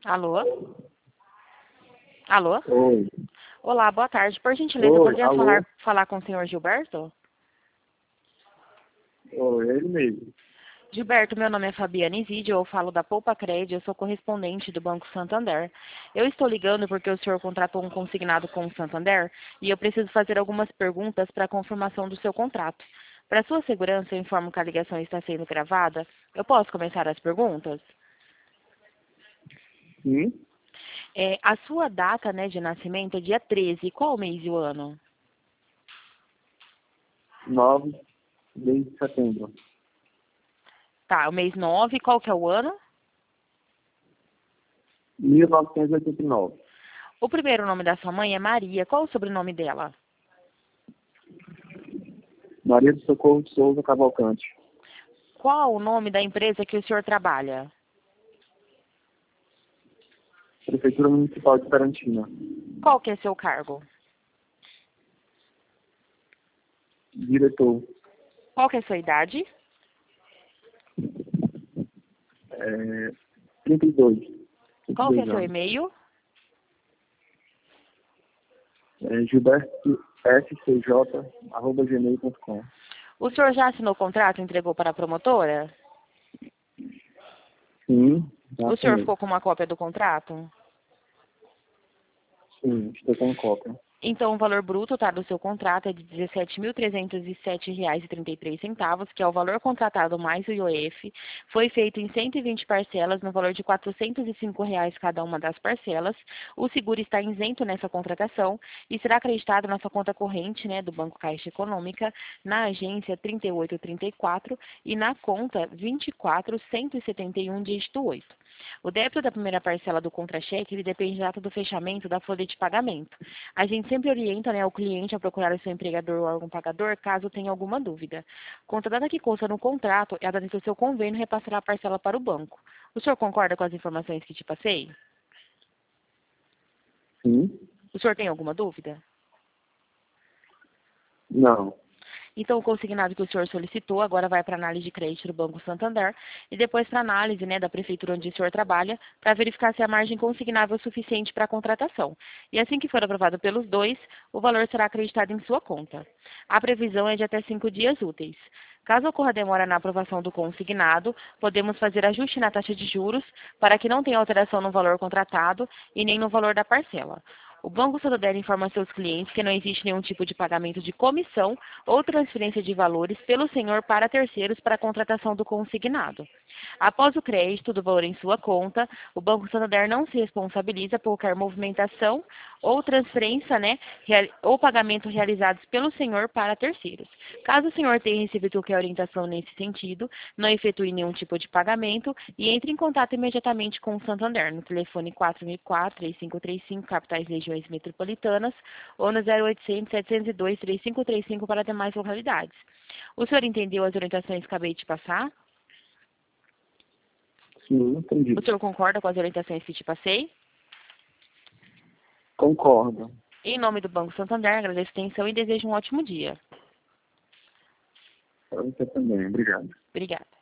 Alô? Alô? Oi. Olá, boa tarde. Por gentileza, Oi, poderia alô? falar com o senhor Gilberto? Oi, ele mesmo. Gilberto, meu nome é Fabiana Isidio, eu falo da Poupa Cred, eu sou correspondente do Banco Santander. Eu estou ligando porque o senhor contratou um consignado com o Santander e eu preciso fazer algumas perguntas para a confirmação do seu contrato. Para sua segurança, eu informo que a ligação está sendo gravada. Eu posso começar as perguntas? Sim, A sua data, né, de nascimento é dia 13. Qual o mês e o ano? 9 de setembro. Tá, o mês 9. Qual que é o ano? 1989. O primeiro nome da sua mãe é Maria. Qual o sobrenome dela? Maria do Socorro de Souza Cavalcante. Qual o nome da empresa que o senhor trabalha? Prefeitura Municipal de Tarantina. Qual que é seu cargo? Diretor. Qual que é sua idade? 32. Qual que é 32 seu anos. e-mail? gilbertoscj@gmail.com. O senhor já assinou o contrato e entregou para a promotora? Sim, já O senhor assinei. ficou com uma cópia do contrato? Sim, estou com cópia. Então, o valor bruto, tá, do seu contrato é de R$ 17.307,33, que é o valor contratado mais o IOF. Foi feito em 120 parcelas, no valor de R$ 405 cada uma das parcelas. O seguro está isento nessa contratação e será acreditado na sua conta corrente, né, do Banco Caixa Econômica, na agência 3834 e na conta 24171, dígito 8. O débito da primeira parcela do contra-cheque, ele depende da data do fechamento da folha de pagamento. A gente sempre orienta, né, o cliente a procurar o seu empregador ou órgão pagador caso tenha alguma dúvida. Conta a data que consta no contrato é a data que o seu convênio repassará a parcela para o banco. O senhor concorda com as informações que te passei? Sim? O senhor tem alguma dúvida? Não. Então, o consignado que o senhor solicitou agora vai para análise de crédito do Banco Santander e depois para análise, né, da prefeitura onde o senhor trabalha para verificar se a margem consignável é suficiente para a contratação. E assim que for aprovado pelos dois, o valor será acreditado em sua conta. A previsão é de até 5 dias úteis. Caso ocorra demora na aprovação do consignado, podemos fazer ajuste na taxa de juros para que não tenha alteração no valor contratado e nem no valor da parcela. O Banco Santander informa a seus clientes que não existe nenhum tipo de pagamento de comissão ou transferência de valores pelo senhor para terceiros para a contratação do consignado. Após o crédito do valor em sua conta, o Banco Santander não se responsabiliza por qualquer movimentação ou transferência, né, ou pagamento realizados pelo senhor para terceiros. Caso o senhor tenha recebido qualquer orientação nesse sentido, não efetue nenhum tipo de pagamento e entre em contato imediatamente com o Santander no telefone 4004-3535, capitais regiões metropolitanas, ou no 0800-702-3535 para demais localidades. O senhor entendeu as orientações que acabei de passar? Sim, entendi. O senhor concorda com as orientações que te passei? Concordo. Em nome do Banco Santander, agradeço a atenção e desejo um ótimo dia. Para você também. Obrigado. Obrigada.